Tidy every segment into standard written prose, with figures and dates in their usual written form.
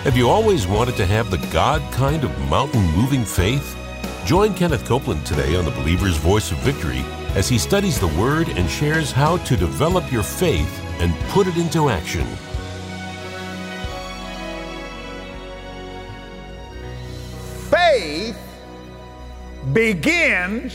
Have you always wanted to have the God kind of mountain-moving faith? Join Kenneth Copeland today on the Believer's Voice of Victory as he studies the Word and shares how to develop your faith and put it into action. Faith begins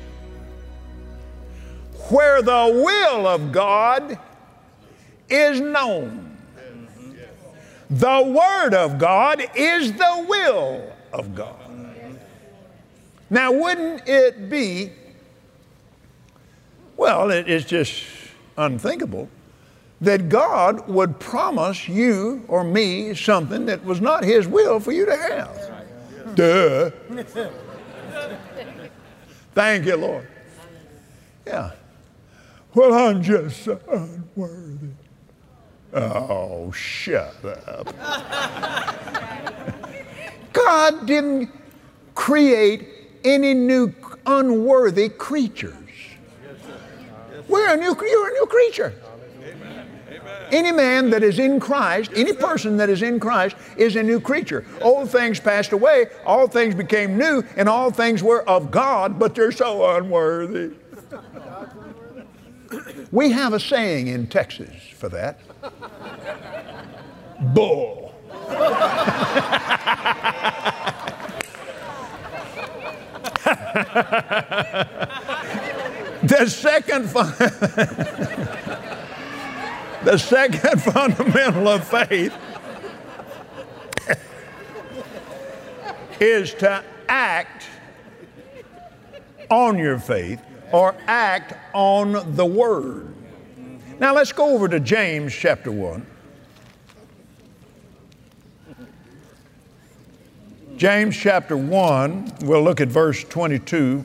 where the will of God is known. The Word of God is the will of God. Now, wouldn't it be, well, it's just unthinkable that God would promise you or me something that was not His will for you to have. Duh. Thank you, Lord. Yeah. Well, I'm just so unworthy. Oh, shut up. God didn't create any new unworthy creatures. You're a new creature. Any man that is in Christ, any person that is in Christ is a new creature. Old things passed away, all things became new, and all things were of God, but they're so unworthy. We have a saying in Texas for that. Bull. The second fundamental of faith is to act on your faith or act on the Word. Now let's go over to James chapter 1. James chapter 1, we'll look at verse 22.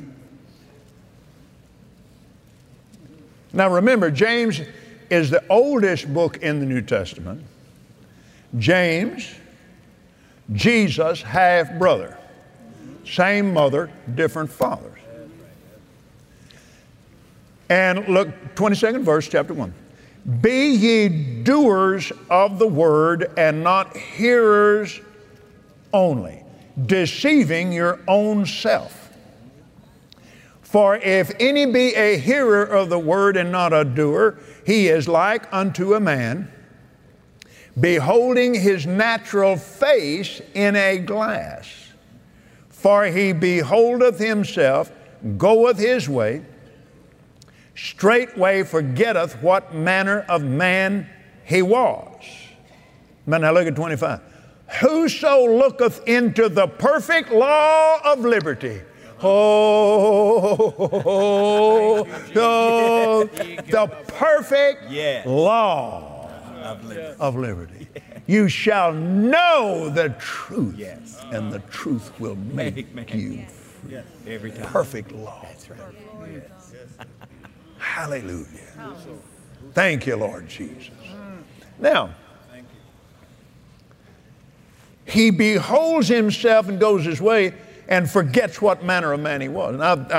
Now remember, James is the oldest book in the New Testament. James, Jesus' half-brother. Same mother, different fathers. And look, 22nd verse, chapter 1. Be ye doers of the word and not hearers only, deceiving your own self. For if any be a hearer of the word and not a doer, he is like unto a man beholding his natural face in a glass. For he beholdeth himself, goeth his way, straightway forgetteth what manner of man he was. Now look at 25. Whoso looketh into the perfect law of liberty. The perfect law of liberty. You shall know the truth, and the truth will make you free. Every time. Perfect law. That's right. Hallelujah. Thank you, Lord Jesus. Now, he beholds himself and goes his way and forgets what manner of man he was. And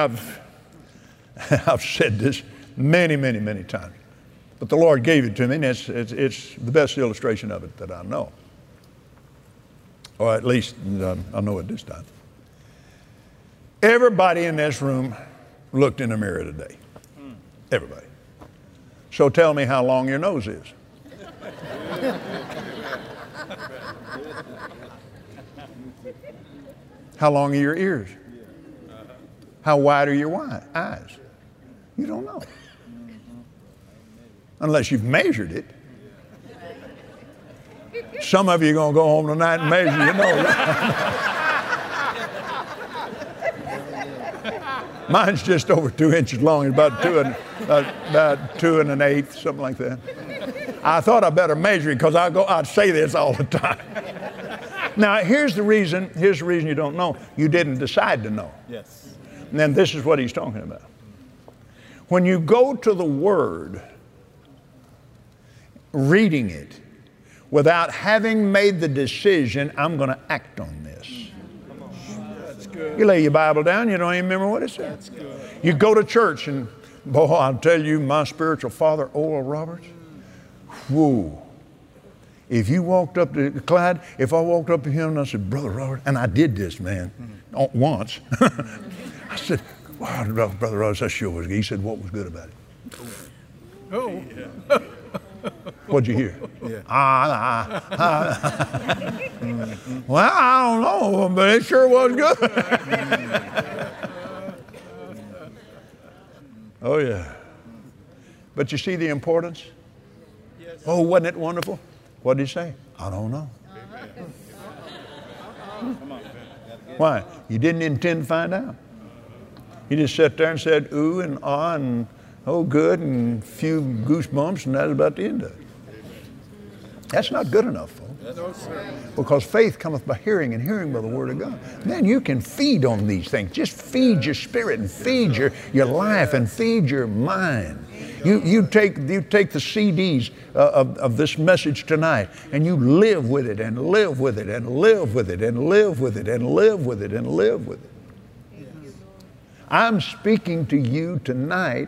I've said this many, many, many times. But the Lord gave it to me, and it's the best illustration of it that I know. Or at least I know it this time. Everybody in this room looked in the mirror today. Everybody. So tell me how long your nose is. How long are your ears? How wide are your eyes? You don't know. Unless you've measured it. Some of you are going to go home tonight and measure your nose. Mine's just over 2 inches long. It's about two and an eighth, something like that. I thought I better measure it because I'd say this all the time. Now, here's the reason you don't know. You didn't decide to know. Yes. And then this is what he's talking about. When you go to the Word, reading it, without having made the decision, I'm going to act on this. That's good. You lay your Bible down, you don't even remember what it said. That's good. You go to church and, boy, I'll tell you, my spiritual father, Oral Roberts, whoo, If you walked up to Clyde, if I walked up to him and I said, Brother Robert, and I did this, man, once. I said, wow, Brother Robert, that sure was good. He said, what was good about it? Oh. What'd you hear? Yeah. Well, I don't know, but it sure was good. Oh, yeah. But you see the importance? Yes. Oh, wasn't it wonderful? What did he say? I don't know. Why? You didn't intend to find out. He just sat there and said, ooh and ah and oh, good, and a few goosebumps, and that's about the end of it. That's not good enough, folks. No, sir. Because faith cometh by hearing, and hearing by the word of God. Man, you can feed on these things. Just feed your spirit and feed your life and feed your mind. You take the CDs of this message tonight, and you live with it and live with it and live with it and live with it and live with it and live with it. I'm speaking to you tonight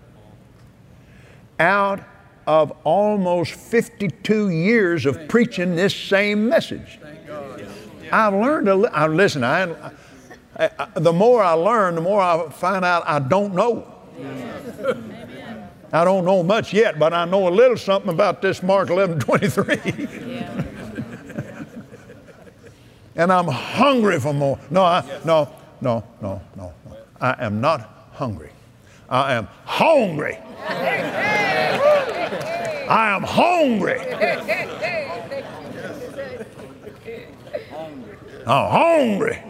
out of almost 52 years of preaching this same message. I've learned listen, the more I learn, the more I find out I don't know. I don't know much yet, but I know a little something about this Mark 11:23. And I'm hungry for more. No. I am not hungry. I am hungry. I am hungry. I'm hungry.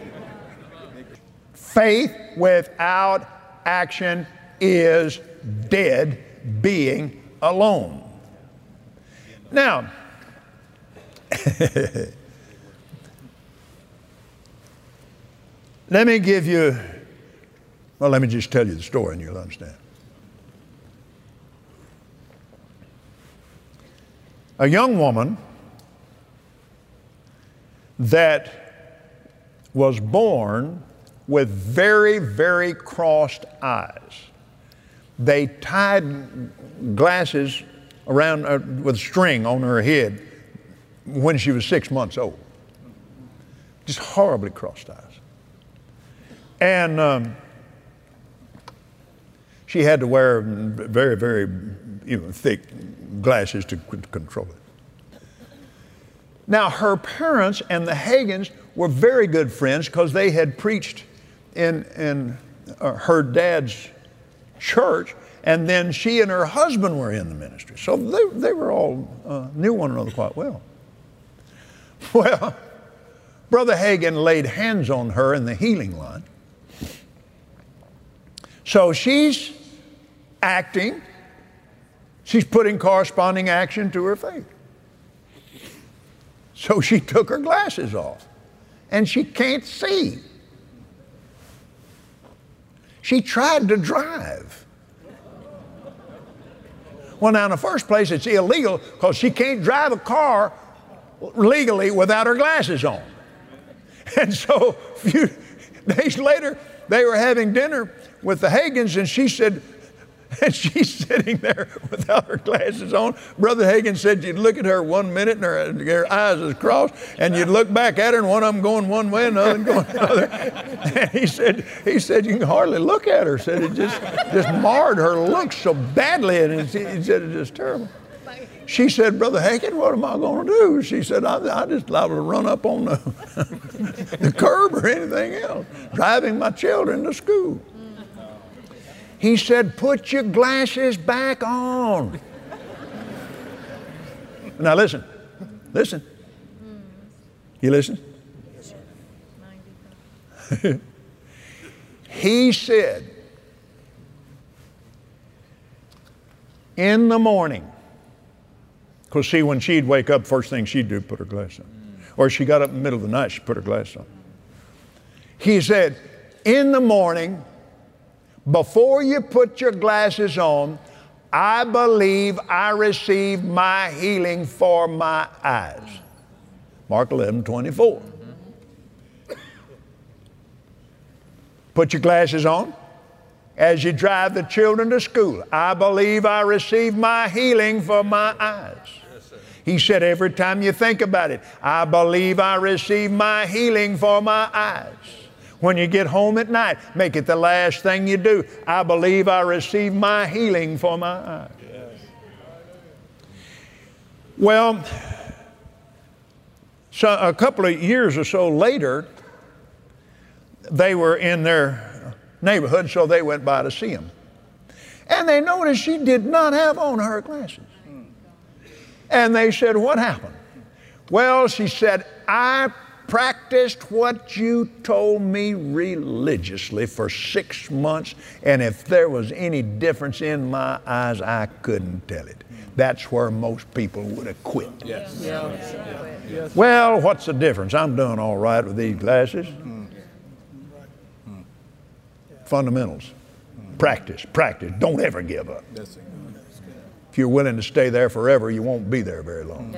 Faith without action is dead being alone. Now, let me just tell you the story and you'll understand. A young woman that was born with very, very crossed eyes. They tied glasses around with string on her head when she was 6 months old. Just horribly crossed eyes. And she had to wear very, very thick glasses to control it. Now, her parents and the Hagins were very good friends because they had preached in her dad's church, and then she and her husband were in the ministry. So they were all knew one another quite well. Well, Brother Hagin laid hands on her in the healing line. So she's acting. She's putting corresponding action to her faith. So she took her glasses off, and she can't see. She tried to drive. Well, now, in the first place, it's illegal because she can't drive a car legally without her glasses on. And so a few days later, they were having dinner with the Hagins, and she said, and she's sitting there without her glasses on. Brother Hagin said you'd look at her 1 minute and her eyes is crossed, and you'd look back at her and one of them going one way and the other going the other. And he said you can hardly look at her. Said it just marred her look so badly, and he said it's just terrible. She said, Brother Hagin, what am I going to do? She said, I just liable to run up on the curb or anything else, driving my children to school. He said, put your glasses back on. Now listen. You listen? He said, in the morning, because see, when she'd wake up, first thing she'd do, put her glasses on. Or she got up in the middle of the night, she put her glasses on. He said, in the morning, before you put your glasses on, I believe I received my healing for my eyes. Mark 11:24. Put your glasses on as you drive the children to school. I believe I received my healing for my eyes. He said, every time you think about it, I believe I receive my healing for my eyes. When you get home at night, make it the last thing you do. I believe I receive my healing for my eyes. Yes. Well, so a couple of years or so later, they were in their neighborhood, so they went by to see him. And they noticed she did not have on her glasses. And they said, what happened? Well, she said, I practiced what you told me religiously for 6 months, and if there was any difference in my eyes, I couldn't tell it. That's where most people would have quit. Yes. Yes. Well, what's the difference? I'm doing all right with these glasses. Fundamentals. Practice. Don't ever give up. If you're willing to stay there forever, you won't be there very long.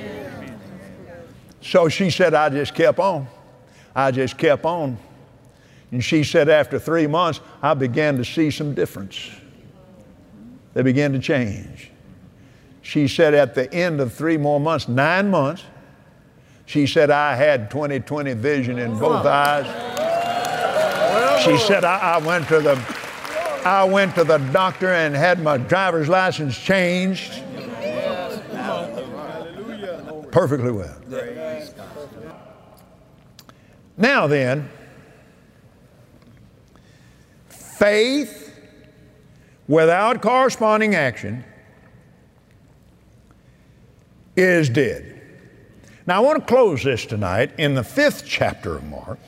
So she said, I just kept on. And she said, after 3 months, I began to see some difference. They began to change. She said at the end of 3 more months, 9 months, she said, I had 20/20 vision in both eyes. She said, I went to the doctor and had my driver's license changed. Perfectly well. Now then, faith without corresponding action is dead. Now I want to close this tonight in the 5th chapter of Mark.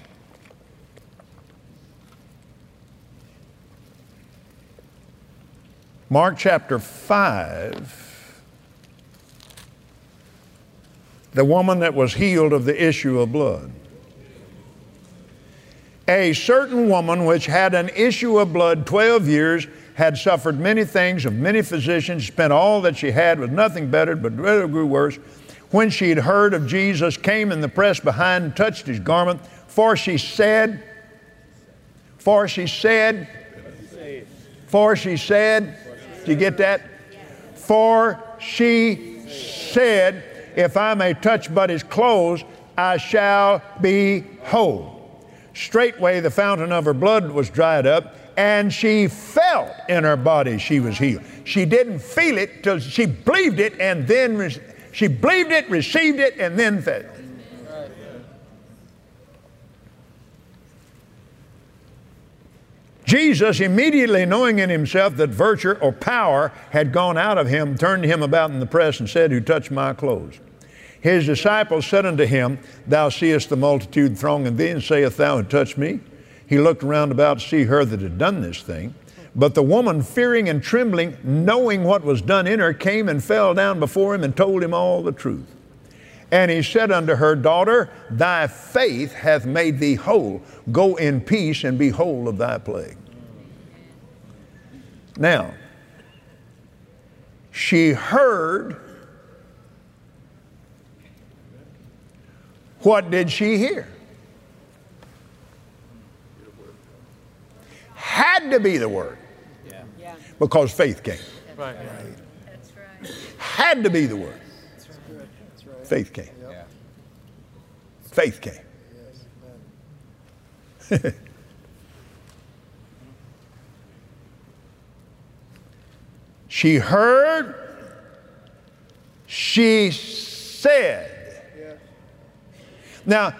Mark chapter 5. The woman that was healed of the issue of blood. A certain woman which had an issue of blood 12 years, had suffered many things of many physicians, spent all that she had with nothing bettered, but rather grew worse. When she had heard of Jesus, came in the press behind and touched his garment. For she said, did you get that? For she said, if I may touch but his clothes, I shall be whole. Straightway the fountain of her blood was dried up, and she felt in her body she was healed. She didn't feel it till she believed it, and then she believed it, received it, and then felt it. Jesus, immediately knowing in himself that virtue or power had gone out of him, turned him about in the press and said, who touched my clothes? His disciples said unto him, thou seest the multitude thronging thee, and sayest thou, who touched me? He looked around about to see her that had done this thing. But the woman, fearing and trembling, knowing what was done in her, came and fell down before him and told him all the truth. And he said unto her, daughter, thy faith hath made thee whole. Go in peace and be whole of thy plague. Now, she heard. What did she hear? Had to be the Word. Yeah. Because faith came. Right. That's right. Had to be the Word. That's right. Faith came. Yeah. Faith came. Yes. She heard. She said. Now,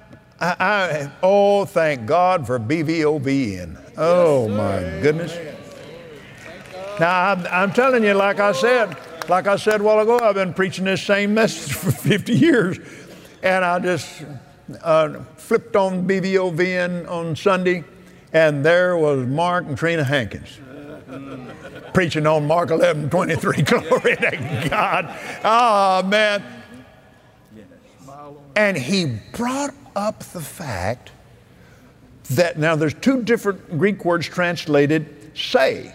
oh, thank God for BVOVN. Oh, my goodness. Now, I'm telling you, like I said a while ago, I've been preaching this same message for 50 years. And I just flipped on BVOVN on Sunday, and there was Mark and Trina Hankins preaching on Mark 11:23. Glory to God. Oh, man. And he brought up the fact that, now there's two different Greek words translated say.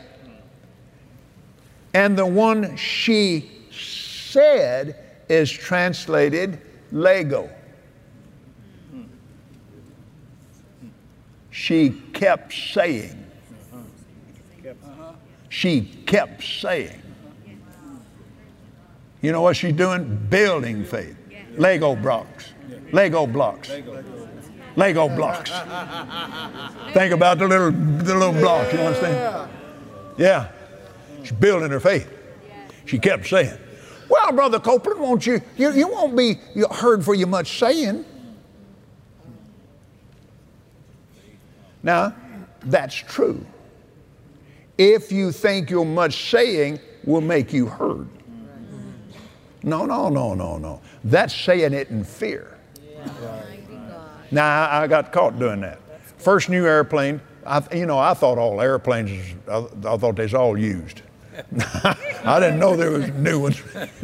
And the one she said is translated lego. She kept saying. She kept saying. You know what she's doing? Building faith. Lego blocks. Lego blocks. Lego blocks. Think about the little blocks, you understand? Yeah. She's building her faith. She kept saying, well, Brother Copeland, won't you won't be heard for your much saying. Now, that's true. If you think your much saying will make you heard. No. That's saying it in fear. Now, I got caught doing that. First new airplane, I thought all airplanes, I thought they was all used. I didn't know there was new ones.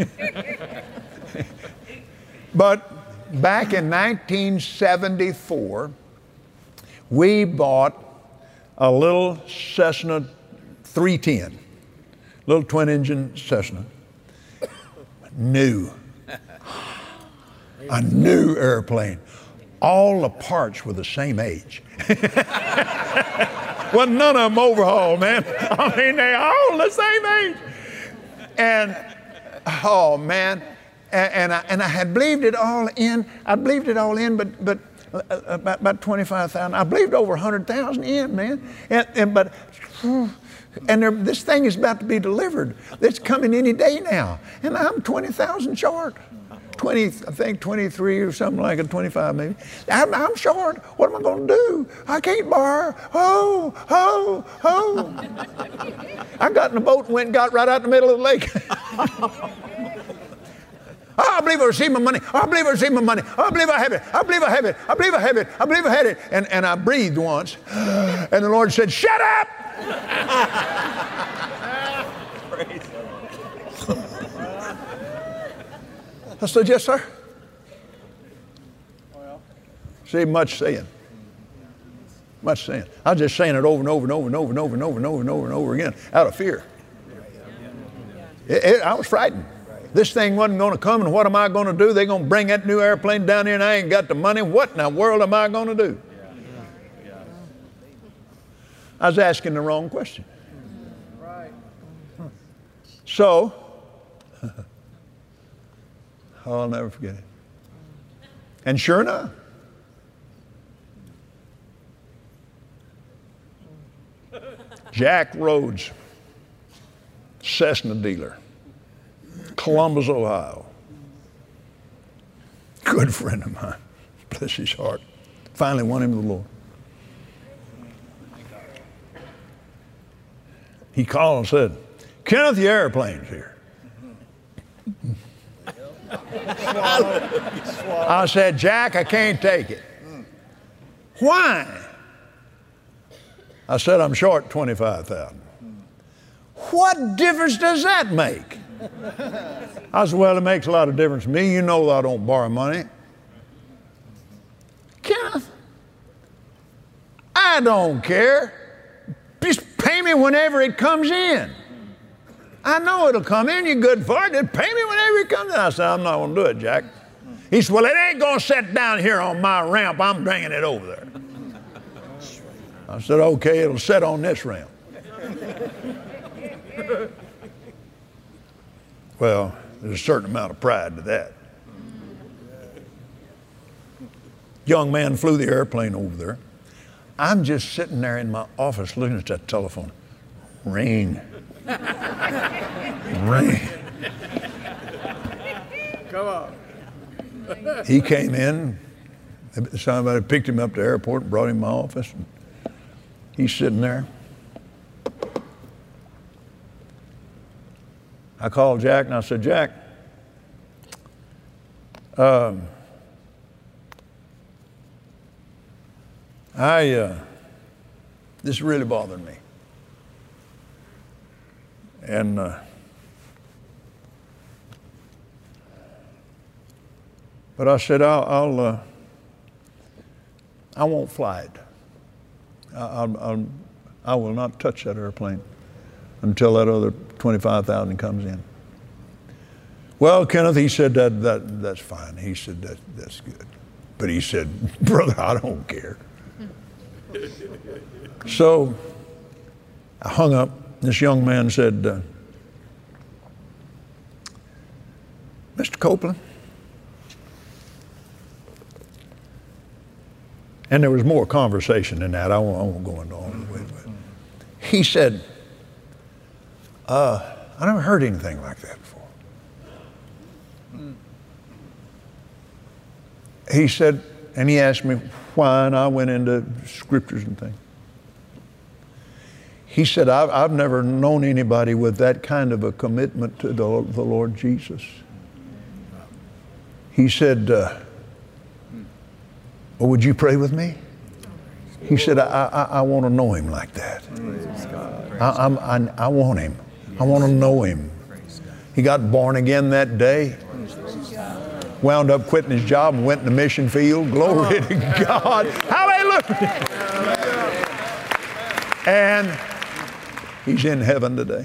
But back in 1974, we bought a little Cessna 310, little twin-engine Cessna, new, a new airplane. All the parts were the same age. Well, none of them overhauled, man. I mean, they all the same age. And, oh, man, and I had believed it all in. I believed it all in, but about 25,000. I believed over 100,000 in, man. And this thing is about to be delivered. It's coming any day now. And I'm 20,000 short. 20, I think 23 or something like it, 25 maybe. I'm short. What am I going to do? I can't borrow. Oh. I got in a boat and went and got right out in the middle of the lake. Oh, I believe I received my money. Oh, I believe I received my money. Oh, I believe I have it. I believe I have it. I believe I have it. I believe I had it. And I breathed once. And the Lord said, shut up! I said, yes, sir. See, much saying. Much saying. I was just saying it over and over and over and over and over and over and over and over and over again out of fear. I was frightened. This thing wasn't going to come, and what am I going to do? They're going to bring that new airplane down here, and I ain't got the money. What in the world am I going to do? I was asking the wrong question. So, I'll never forget it. And sure enough, Jack Rhodes, Cessna dealer, Columbus, Ohio. Good friend of mine. Bless his heart. Finally won him to the Lord. He called and said, Kenneth, the airplane's here. I said, Jack, I can't take it. Why? I said, I'm short 25,000. What difference does that make? I said, well, it makes a lot of difference to me. You know I don't borrow money. Kenneth, I don't care. Just pay me whenever it comes in. I know it'll come in. You're good for it. Just pay me whenever it comes in. I said, I'm not going to do it, Jack. He said, well, it ain't going to sit down here on my ramp. I'm bringing it over there. I said, okay, it'll sit on this ramp. Well, there's a certain amount of pride to that. Young man flew the airplane over there. I'm just sitting there in my office looking at that telephone. Ring. Ring. Come on. He came in. Somebody picked him up to the airport and brought him to my office. And he's sitting there. I called Jack and I said, Jack, this is really bothering me. And but I said, I won't fly it. I will not touch that airplane until that other 25,000 comes in. Well, Kenneth, he said, that's fine. He said, that's good. But he said, brother, I don't care. So I hung up. This young man said, Mr. Copeland. And there was more conversation than that. I won't go into all the way. He said, I never heard anything like that before. He said, and he asked me why, and I went into scriptures and things. He said, I've never known anybody with that kind of a commitment to the Lord Jesus. He said, well, would you pray with me? He said, I want to know him like that. I want him. I want to know him. He got born again that day. Wound up quitting his job and went in the mission field. Glory to God. Hallelujah. And he's in heaven today.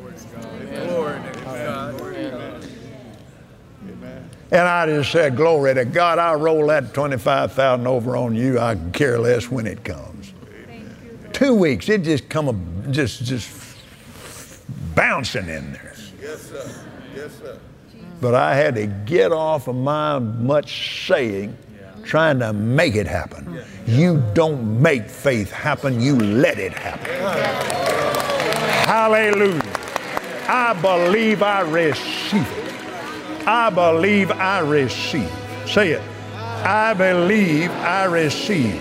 And I just said, glory to God, I'll roll that $25,000 over on you. I can care less when it comes. 2 weeks, it just come just bouncing in there. Yes, sir. Yes, sir. But I had to get off of my much saying, trying to make it happen. You don't make faith happen, you let it happen. Hallelujah. I believe I receive it. I believe I receive. Say it. I believe I receive.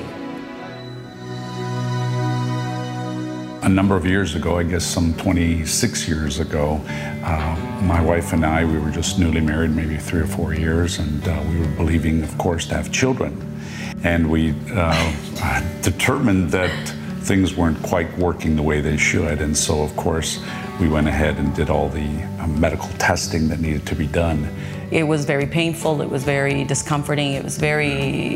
A number of years ago, I guess some 26 years ago, my wife and I, we were just newly married, maybe 3 or 4 years, and we were believing, of course, to have children. And we determined that things weren't quite working the way they should. And so, of course, we went ahead and did all the medical testing that needed to be done. It was very painful. It was very discomforting. It was very,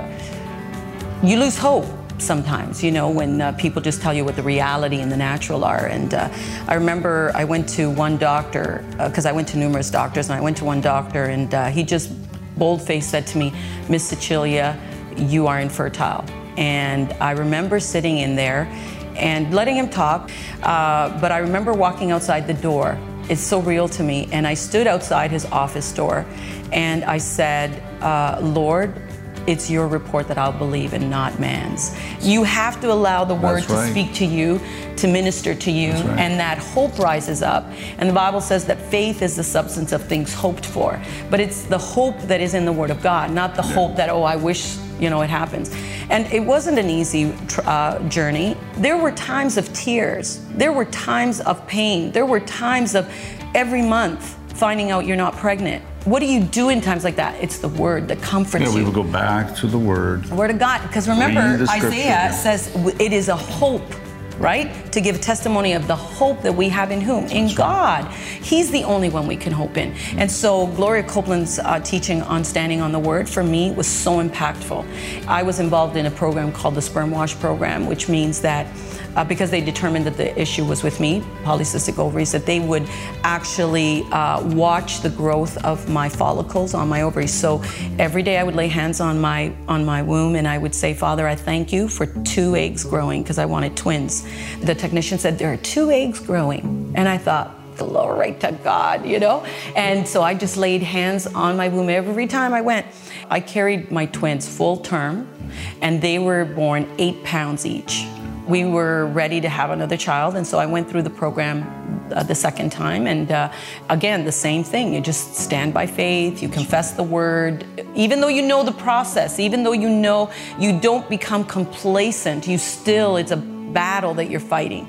you lose hope sometimes, you know, when people just tell you what the reality and the natural are. And I remember I went to one doctor, because I went to numerous doctors, and I went to one doctor, and he just bold-faced said to me, Miss Cecilia, you are infertile. And I remember sitting in there and letting him talk, but I remember walking outside the door. It's so real to me. And I stood outside his office door, and I said, Lord, it's your report that I'll believe and not man's. You have to allow the word to speak to you, to minister to you, and that hope rises up. And the Bible says that faith is the substance of things hoped for. But it's the hope that is in the Word of God, not the hope that, oh, I wish, you know, it happens. And it wasn't an easy journey. There were times of tears. There were times of pain. There were times of every month finding out you're not pregnant. What do you do in times like that? It's the Word that comforts you. Yeah, we will go back to the Word. The Word of God. Because remember, Isaiah says it is a hope, right? To give testimony of the hope that we have in whom? In God. He's the only one we can hope in. And so Gloria Copeland's teaching on standing on the Word for me was so impactful. I was involved in a program called the Sperm Wash Program, which means that because they determined that the issue was with me, polycystic ovaries, that they would actually watch the growth of my follicles on my ovaries. So every day I would lay hands on my womb, and I would say, Father, I thank you for 2 eggs growing, because I wanted twins. The technician said, there are 2 eggs growing. And I thought, glory to God, you know? And so I just laid hands on my womb every time I went. I carried my twins full term, and they were born 8 pounds each. We were ready to have another child, and so I went through the program the second time, and again, the same thing. You just stand by faith, you confess the Word. Even though you know the process, even though you know, you don't become complacent, you still, it's a battle that you're fighting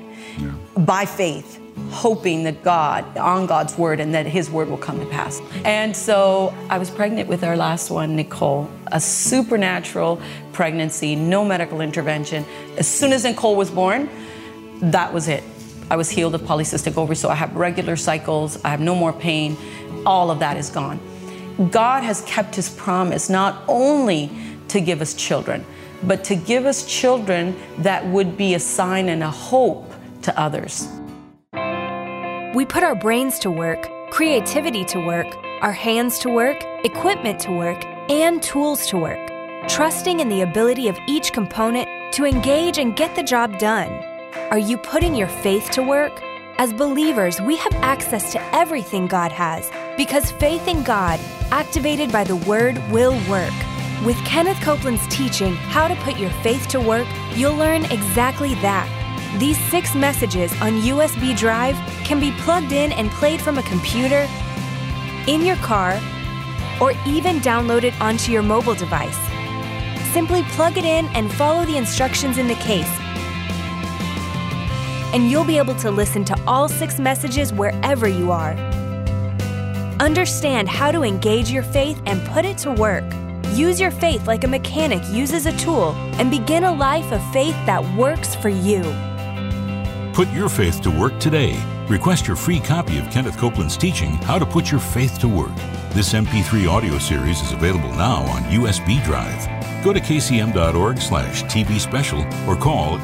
by faith, hoping that God, on God's Word, and that His Word will come to pass. And so I was pregnant with our last one, Nicole, a supernatural pregnancy, no medical intervention. As soon as Nicole was born, that was it. I was healed of polycystic ovaries, so I have regular cycles, I have no more pain, all of that is gone. God has kept His promise, not only to give us children, but to give us children that would be a sign and a hope to others. We put our brains to work, creativity to work, our hands to work, equipment to work, and tools to work, trusting in the ability of each component to engage and get the job done. Are you putting your faith to work? As believers, we have access to everything God has, Because faith in God, activated by the Word, will work. With Kenneth Copeland's teaching, How to Put Your Faith to Work, you'll learn exactly that. These 6 messages on USB drive can be plugged in and played from a computer, in your car, or even downloaded onto your mobile device. Simply plug it in and follow the instructions in the case, and you'll be able to listen to all 6 messages wherever you are. Understand how to engage your faith and put it to work. Use your faith like a mechanic uses a tool and begin a life of faith that works for you. Put your faith to work today. Request your free copy of Kenneth Copeland's teaching, How to Put Your Faith to Work. This MP3 audio series is available now on USB drive. Go to kcm.org/TV special or call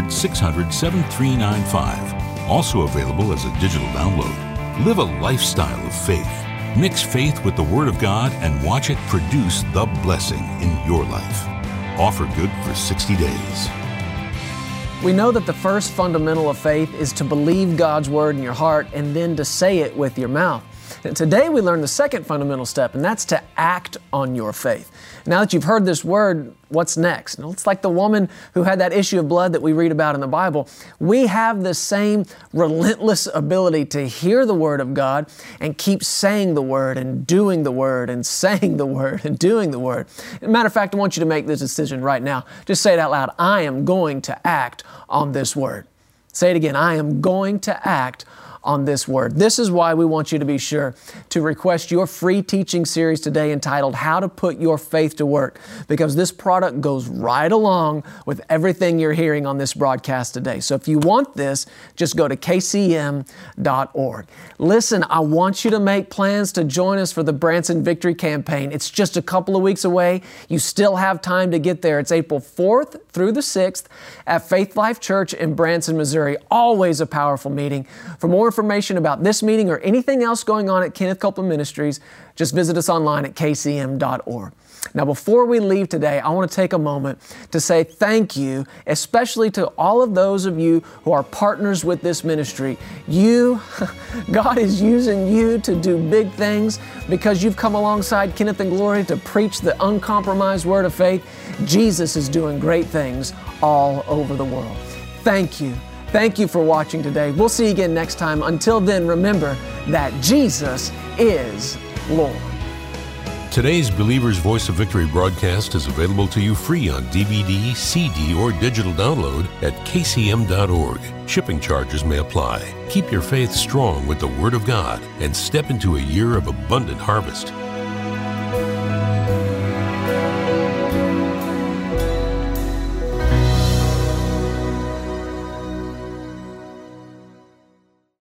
800-600-7395. Also available as a digital download. Live a lifestyle of faith. Mix faith with the Word of God and watch it produce the blessing in your life. Offer good for 60 days. We know that the first fundamental of faith is to believe God's Word in your heart and then to say it with your mouth. And today we learn the second fundamental step, and that's to act on your faith. Now that you've heard this word, what's next? Now, it's like the woman who had that issue of blood that we read about in the Bible. We have the same relentless ability to hear the Word of God and keep saying the Word and doing the Word and saying the Word and doing the Word. As a matter of fact, I want you to make this decision right now. Just say it out loud. I am going to act on this Word. Say it again. I am going to act on this Word. This is why we want you to be sure to request your free teaching series today entitled How to Put Your Faith to Work, because this product goes right along with everything you're hearing on this broadcast today. So if you want this, just go to kcm.org. Listen, I want you to make plans to join us for the Branson Victory Campaign. It's just a couple of weeks away. You still have time to get there. It's April 4th through the 6th at Faith Life Church in Branson, Missouri. Always a powerful meeting. For more information about this meeting or anything else going on at Kenneth Copeland Ministries, just visit us online at kcm.org. Now, before we leave today, I want to take a moment to say thank you, especially to all of those of you who are partners with this ministry. God is using you to do big things because you've come alongside Kenneth and Gloria to preach the uncompromised word of faith. Jesus is doing great things all over the world. Thank you. Thank you for watching today. We'll see you again next time. Until then, remember that Jesus is Lord. Today's Believer's Voice of Victory broadcast is available to you free on DVD, CD, or digital download at kcm.org. Shipping charges may apply. Keep your faith strong with the Word of God and step into a year of abundant harvest.